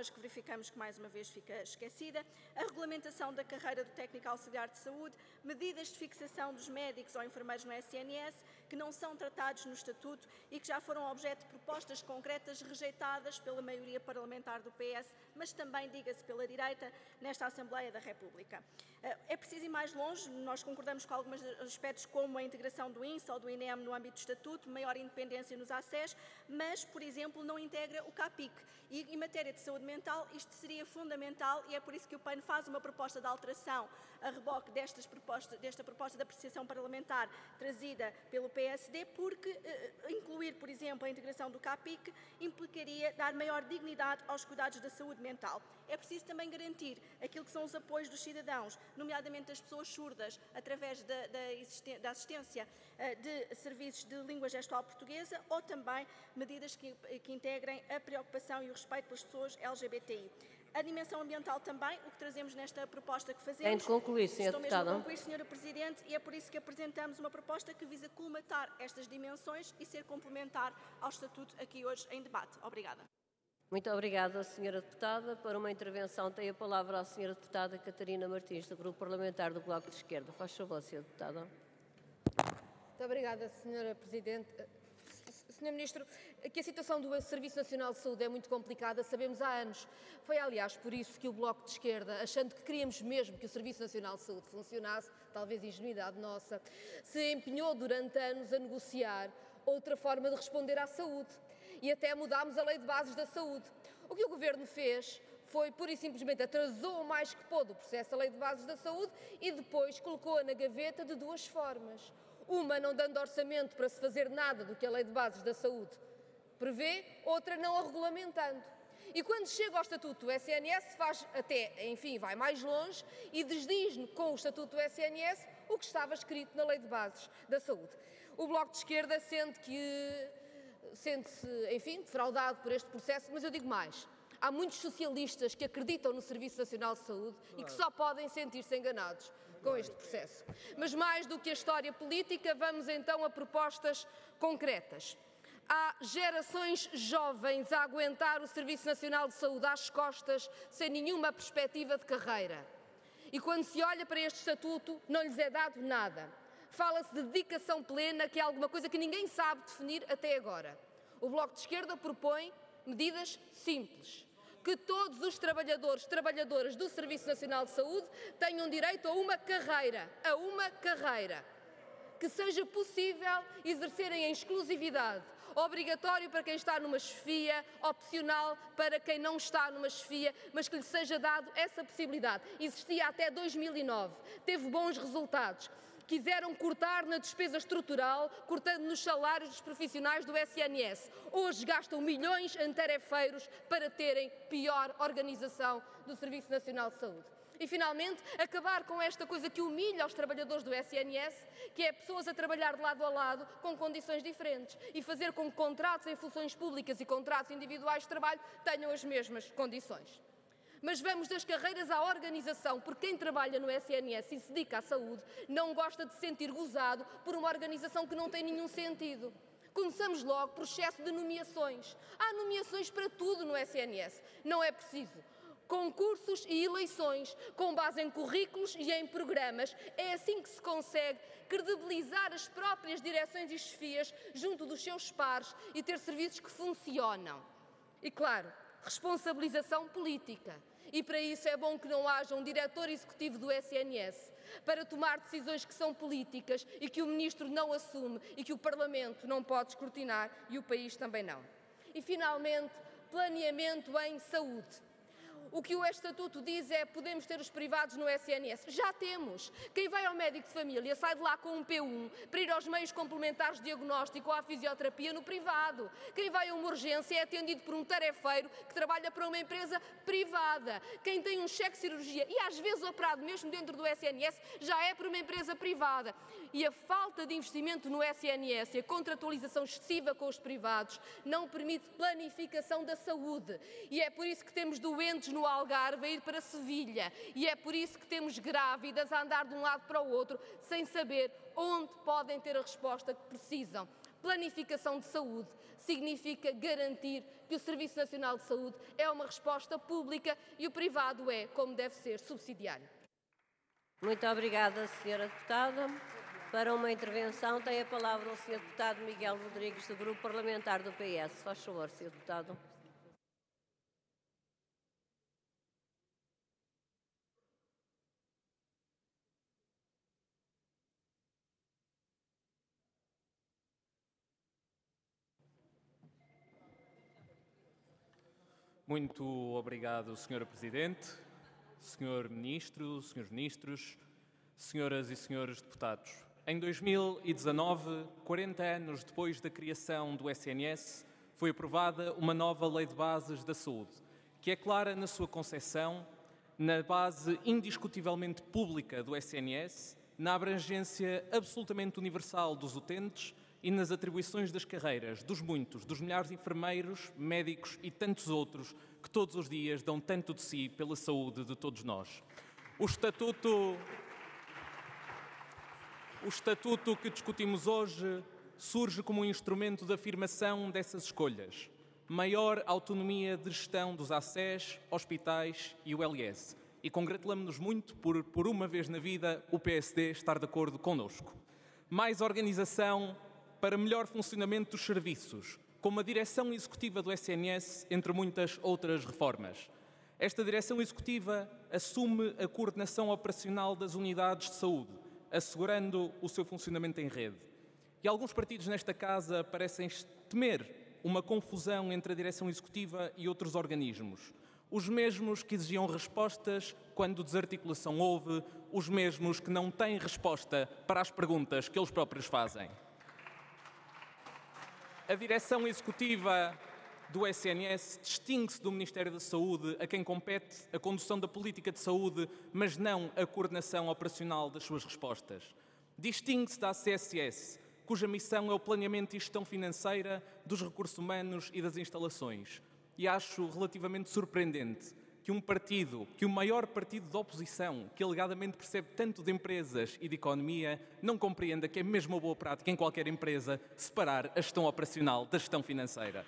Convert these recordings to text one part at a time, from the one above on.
mas que verificamos que mais uma vez fica esquecida, a regulamentação da carreira do técnico auxiliar de saúde, medidas de fixação dos médicos ou enfermeiros no SNS que não são tratados no Estatuto e que já foram objeto de propostas concretas rejeitadas pela maioria parlamentar do PS, mas também, diga-se, pela direita, nesta Assembleia da República. É preciso ir mais longe, nós concordamos com alguns aspectos como a integração do INSS ou do INEM no âmbito do Estatuto, maior independência nos ACES, mas, por exemplo, não integra o CAPIC. E em matéria de saúde mental, isto seria fundamental e é por isso que o PAN faz uma proposta de alteração a reboque desta proposta de apreciação parlamentar trazida pelo PSD, porque incluir, por exemplo, a integração do CAPIC implicaria dar maior dignidade aos cuidados da saúde mental. É preciso também garantir aquilo que são os apoios dos cidadãos, nomeadamente das pessoas surdas, através da assistência de serviços de língua gestual portuguesa ou também medidas que integrem a preocupação e o respeito pelas pessoas LGBTI. A dimensão ambiental também, o que trazemos nesta proposta que fazemos. Tem de concluir, Sra. Deputada. Estou mesmo a concluir, Sra. Presidente, e é por isso que apresentamos uma proposta que visa colmatar estas dimensões e ser complementar ao Estatuto aqui hoje em debate. Obrigada. Muito obrigada, Sra. Deputada. Para uma intervenção tem a palavra a Sra. Deputada Catarina Martins, do Grupo Parlamentar do Bloco de Esquerda. Faz favor, Sra. Deputada. Muito obrigada, Sra. Presidente. Sr. Ministro, que a situação do Serviço Nacional de Saúde é muito complicada, sabemos há anos. Foi, aliás, por isso que o Bloco de Esquerda, achando que queríamos mesmo que o Serviço Nacional de Saúde funcionasse, talvez ingenuidade nossa, se empenhou durante anos a negociar outra forma de responder à saúde e até mudámos a Lei de Bases da Saúde. O que o Governo fez foi, pura e simplesmente, atrasou o mais que pôde o processo da Lei de Bases da Saúde e depois colocou-a na gaveta de duas formas. Uma, não dando orçamento para se fazer nada do que a Lei de Bases da Saúde prevê, outra, não a regulamentando. E quando chega ao Estatuto do SNS, faz até, enfim, vai mais longe e desdiz com o Estatuto do SNS o que estava escrito na Lei de Bases da Saúde. O Bloco de Esquerda sente-se, enfim, defraudado por este processo, mas eu digo mais. Há muitos socialistas que acreditam no Serviço Nacional de Saúde e que só podem sentir-se enganados com este processo. Mas mais do que a história política, vamos então a propostas concretas. Há gerações jovens a aguentar o Serviço Nacional de Saúde às costas, sem nenhuma perspectiva de carreira. E quando se olha para este estatuto, não lhes é dado nada. Fala-se de dedicação plena, que é alguma coisa que ninguém sabe definir até agora. O Bloco de Esquerda propõe medidas simples. Que todos os trabalhadores e trabalhadoras do Serviço Nacional de Saúde tenham direito a uma carreira, que seja possível exercerem em exclusividade, obrigatório para quem está numa chefia, opcional para quem não está numa chefia, mas que lhe seja dado essa possibilidade. Existia até 2009, teve bons resultados. Quiseram cortar na despesa estrutural, cortando nos salários dos profissionais do SNS. Hoje gastam milhões em tarefeiros para terem pior organização do Serviço Nacional de Saúde. E, finalmente, acabar com esta coisa que humilha os trabalhadores do SNS, que é pessoas a trabalhar de lado a lado com condições diferentes e fazer com que contratos em funções públicas e contratos individuais de trabalho tenham as mesmas condições. Mas vamos das carreiras à organização, porque quem trabalha no SNS e se dedica à saúde não gosta de se sentir gozado por uma organização que não tem nenhum sentido. Começamos logo por excesso de nomeações. Há nomeações para tudo no SNS. Não é preciso concursos e eleições com base em currículos e em programas. É assim que se consegue credibilizar as próprias direções e chefias junto dos seus pares e ter serviços que funcionam. E, claro, responsabilização política. E para isso é bom que não haja um diretor executivo do SNS para tomar decisões que são políticas e que o Ministro não assume e que o Parlamento não pode escrutinar e o país também não. E, finalmente, planeamento em saúde. O que o Estatuto diz é que podemos ter os privados no SNS. Já temos. Quem vai ao médico de família sai de lá com um P1 para ir aos meios complementares de diagnóstico ou à fisioterapia no privado. Quem vai a uma urgência é atendido por um tarefeiro que trabalha para uma empresa privada. Quem tem um cheque de cirurgia e às vezes operado mesmo dentro do SNS já é por uma empresa privada. E a falta de investimento no SNS e a contratualização excessiva com os privados não permite planificação da saúde. E é por isso que temos doentes no Algarve a ir para Sevilha e é por isso que temos grávidas a andar de um lado para o outro sem saber onde podem ter a resposta que precisam. Planificação de saúde significa garantir que o Serviço Nacional de Saúde é uma resposta pública e o privado é, como deve ser, subsidiário. Muito obrigada, Sra. Deputada. Para uma intervenção tem a palavra o Sr. Deputado Miguel Rodrigues, do Grupo Parlamentar do PS. Faz favor, Sr. Deputado. Muito obrigado, Sra. Presidente, Sr. Ministro, Srs. Ministros, Senhoras e Senhores Deputados. Em 2019, 40 anos depois da criação do SNS, foi aprovada uma nova Lei de Bases da Saúde, que é clara na sua concepção, na base indiscutivelmente pública do SNS, na abrangência absolutamente universal dos utentes e nas atribuições das carreiras dos muitos, dos milhares de enfermeiros, médicos e tantos outros que todos os dias dão tanto de si pela saúde de todos nós. O Estatuto que discutimos hoje surge como um instrumento de afirmação dessas escolhas. Maior autonomia de gestão dos ACES, hospitais e o LS. E congratulamos-nos muito por uma vez na vida, o PSD estar de acordo connosco. Mais organização para melhor funcionamento dos serviços, como a direção executiva do SNS, entre muitas outras reformas. Esta direção executiva assume a coordenação operacional das unidades de saúde, assegurando o seu funcionamento em rede. E alguns partidos nesta casa parecem temer uma confusão entre a direção executiva e outros organismos. Os mesmos que exigiam respostas quando desarticulação houve, os mesmos que não têm resposta para as perguntas que eles próprios fazem. A direção executiva do SNS distingue-se do Ministério da Saúde, a quem compete a condução da política de saúde, mas não a coordenação operacional das suas respostas. Distingue-se da CSS, cuja missão é o planeamento e gestão financeira dos recursos humanos e das instalações. E acho relativamente surpreendente que que o maior partido da oposição, que alegadamente percebe tanto de empresas e de economia, não compreenda que é mesmo uma boa prática em qualquer empresa separar a gestão operacional da gestão financeira.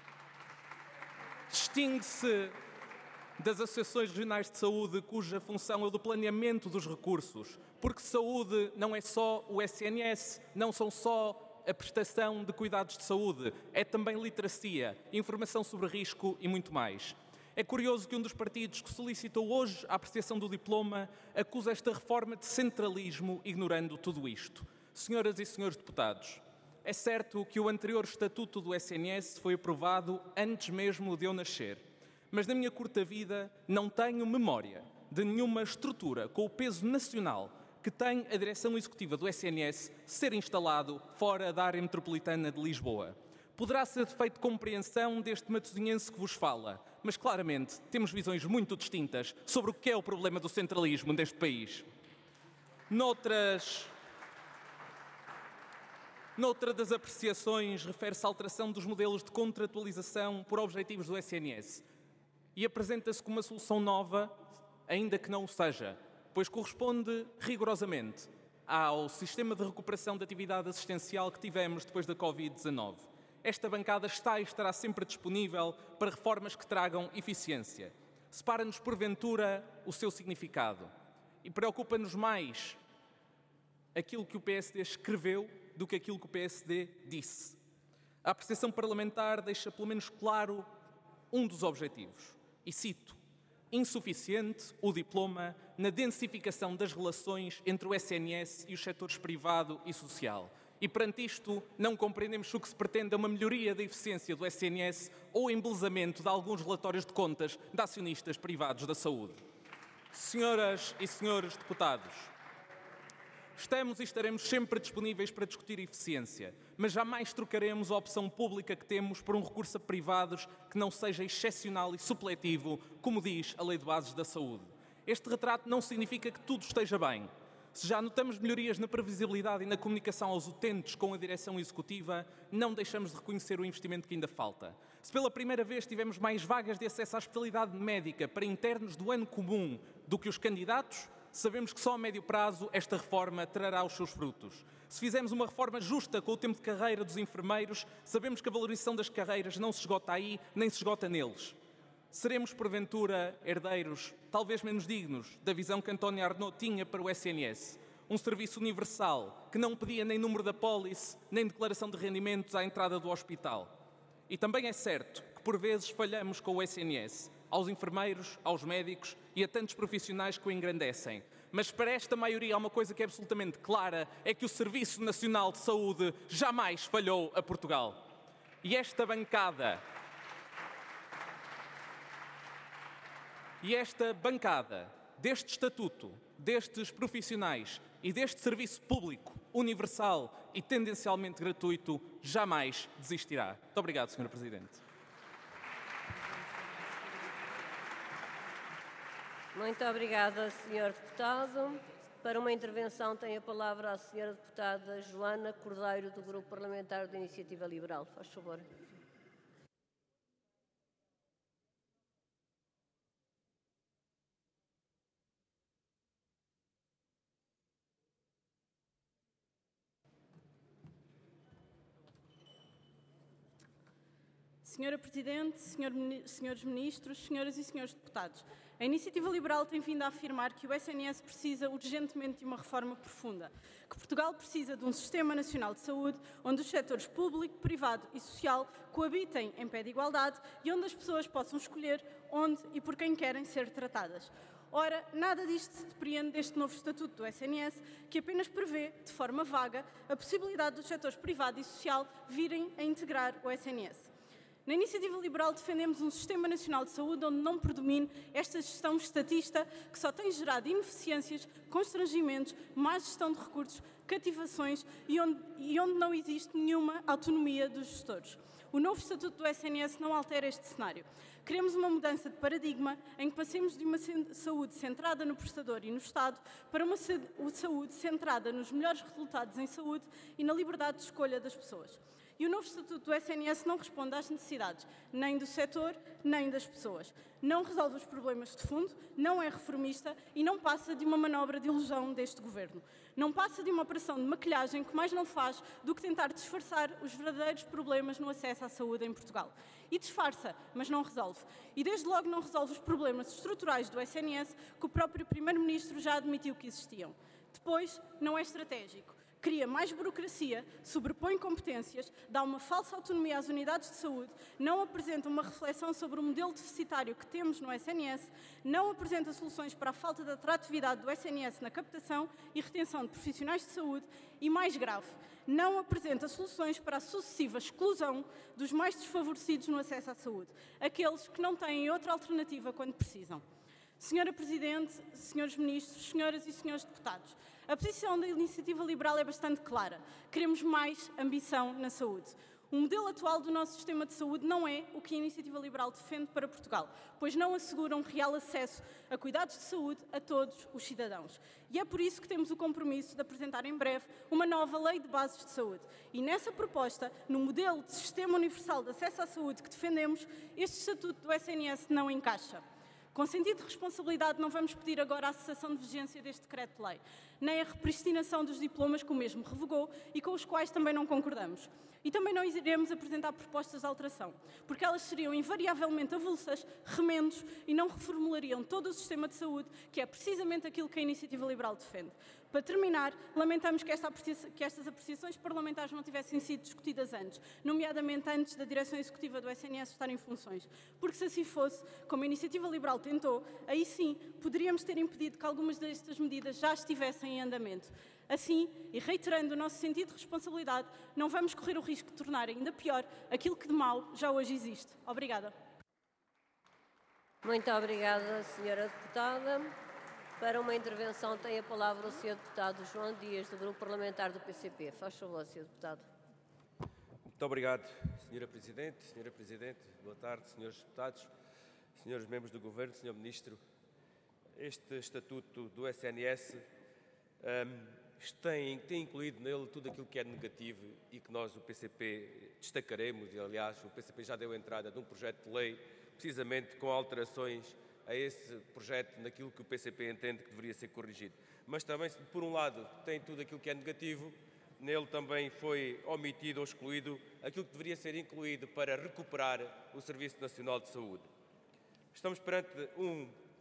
Distingue-se das associações regionais de saúde, cuja função é o do planeamento dos recursos, porque saúde não é só o SNS, não são só a prestação de cuidados de saúde, é também literacia, informação sobre risco e muito mais. É curioso que um dos partidos que solicitou hoje a apreciação do diploma acusa esta reforma de centralismo, ignorando tudo isto. Senhoras e senhores deputados, é certo que o anterior estatuto do SNS foi aprovado antes mesmo de eu nascer, mas na minha curta vida não tenho memória de nenhuma estrutura com o peso nacional que tem a direção executiva do SNS ser instalado fora da área metropolitana de Lisboa. Poderá ser defeito de compreensão deste matosinhense que vos fala, mas claramente temos visões muito distintas sobre o que é o problema do centralismo neste país. Noutra das apreciações refere-se à alteração dos modelos de contratualização por objetivos do SNS e apresenta-se como uma solução nova, ainda que não o seja, pois corresponde rigorosamente ao sistema de recuperação da atividade assistencial que tivemos depois da Covid-19. Esta bancada está e estará sempre disponível para reformas que tragam eficiência. Separa-nos, porventura, o seu significado e preocupa-nos mais aquilo que o PSD escreveu do que aquilo que o PSD disse. A apreciação parlamentar deixa pelo menos claro um dos objetivos, e cito: insuficiente o diploma na densificação das relações entre o SNS e os setores privado e social. E perante isto, não compreendemos o que se pretende é uma melhoria da eficiência do SNS ou o embelezamento de alguns relatórios de contas de acionistas privados da saúde. Senhoras e senhores deputados, estamos e estaremos sempre disponíveis para discutir eficiência, mas jamais trocaremos a opção pública que temos por um recurso a privados que não seja excepcional e supletivo, como diz a Lei de Bases da Saúde. Este retrato não significa que tudo esteja bem. Se já notamos melhorias na previsibilidade e na comunicação aos utentes com a direção executiva, não deixamos de reconhecer o investimento que ainda falta. Se pela primeira vez tivemos mais vagas de acesso à especialidade médica para internos do ano comum do que os candidatos, Sabemos que só a médio prazo esta reforma trará os seus frutos. Se fizermos uma reforma justa com o tempo de carreira dos enfermeiros, sabemos que a valorização das carreiras não se esgota aí, nem se esgota neles. Seremos, porventura, herdeiros, talvez menos dignos, da visão que António Arnaud tinha para o SNS. Um serviço universal, que não pedia nem número de apólice, nem declaração de rendimentos à entrada do hospital. E também é certo que, por vezes, falhamos com o SNS, aos enfermeiros, aos médicos e a tantos profissionais que o engrandecem. Mas para esta maioria há uma coisa que é absolutamente clara, é que o Serviço Nacional de Saúde jamais falhou a Portugal. E esta bancada deste estatuto, destes profissionais e deste serviço público, universal e tendencialmente gratuito, jamais desistirá. Muito obrigado, Sr. Presidente. Muito obrigada, Sr. Deputado. Para uma intervenção tem a palavra a Sra. Deputada Joana Cordeiro, do Grupo Parlamentar da Iniciativa Liberal. Faz favor. Senhora Presidente, senhores Ministros, senhoras e senhores deputados, a Iniciativa Liberal tem vindo a afirmar que o SNS precisa urgentemente de uma reforma profunda, que Portugal precisa de um Sistema Nacional de Saúde onde os setores público, privado e social coabitem em pé de igualdade e onde as pessoas possam escolher onde e por quem querem ser tratadas. Ora, nada disto se depreende deste novo Estatuto do SNS, que apenas prevê, de forma vaga, a possibilidade dos setores privado e social virem a integrar o SNS. Na Iniciativa Liberal defendemos um Sistema Nacional de Saúde onde não predomine esta gestão estatista que só tem gerado ineficiências, constrangimentos, má gestão de recursos, cativações e onde não existe nenhuma autonomia dos gestores. O novo Estatuto do SNS não altera este cenário. Queremos uma mudança de paradigma em que passemos de uma saúde centrada no prestador e no Estado para uma saúde centrada nos melhores resultados em saúde e na liberdade de escolha das pessoas. E o novo Estatuto do SNS não responde às necessidades nem do setor, nem das pessoas. Não resolve os problemas de fundo, não é reformista e não passa de uma manobra de ilusão deste Governo. Não passa de uma operação de maquilhagem que mais não faz do que tentar disfarçar os verdadeiros problemas no acesso à saúde em Portugal. E disfarça, mas não resolve. E desde logo não resolve os problemas estruturais do SNS que o próprio Primeiro-Ministro já admitiu que existiam. Depois, não é estratégico. Cria mais burocracia, sobrepõe competências, dá uma falsa autonomia às unidades de saúde, não apresenta uma reflexão sobre o modelo deficitário que temos no SNS, não apresenta soluções para a falta de atratividade do SNS na captação e retenção de profissionais de saúde e, mais grave, não apresenta soluções para a sucessiva exclusão dos mais desfavorecidos no acesso à saúde, aqueles que não têm outra alternativa quando precisam. Senhora Presidente, senhores Ministros, senhoras e senhores deputados, a posição da Iniciativa Liberal é bastante clara. Queremos mais ambição na saúde. O modelo atual do nosso sistema de saúde não é o que a Iniciativa Liberal defende para Portugal, pois não assegura um real acesso a cuidados de saúde a todos os cidadãos. E é por isso que temos o compromisso de apresentar em breve uma nova Lei de Bases de Saúde. E nessa proposta, no modelo de Sistema Universal de Acesso à Saúde que defendemos, este Estatuto do SNS não encaixa. Com sentido de responsabilidade, não vamos pedir agora a cessação de vigência deste decreto-lei, nem a repristinação dos diplomas que o mesmo revogou e com os quais também não concordamos. E também não iremos apresentar propostas de alteração, porque elas seriam invariavelmente avulsas, remendos e não reformulariam todo o sistema de saúde, que é precisamente aquilo que a Iniciativa Liberal defende. Para terminar, lamentamos que estas apreciações parlamentares não tivessem sido discutidas antes, nomeadamente antes da direção executiva do SNS estar em funções, porque se assim fosse, como a Iniciativa Liberal tentou, aí sim poderíamos ter impedido que algumas destas medidas já estivessem em andamento. Assim, e reiterando o nosso sentido de responsabilidade, não vamos correr o risco de tornar ainda pior aquilo que de mau já hoje existe. Obrigada. Muito obrigada, Sra. Deputada. Para uma intervenção tem a palavra o Sr. Deputado João Dias, do Grupo Parlamentar do PCP. Faz favor, Sr. Deputado. Muito obrigado, Sra. Presidente. Sra. Presidente, boa tarde, Srs. Deputados, Srs. Membros do Governo, Sr. Ministro. Este Estatuto do SNS tem incluído nele tudo aquilo que é negativo e que nós, o PCP, destacaremos. E, aliás, o PCP já deu entrada de um projeto de lei, precisamente com alterações a esse projeto naquilo que o PCP entende que deveria ser corrigido. Mas também, por um lado, tem tudo aquilo que é negativo, nele também foi omitido ou excluído aquilo que deveria ser incluído para recuperar o Serviço Nacional de Saúde. Estamos perante um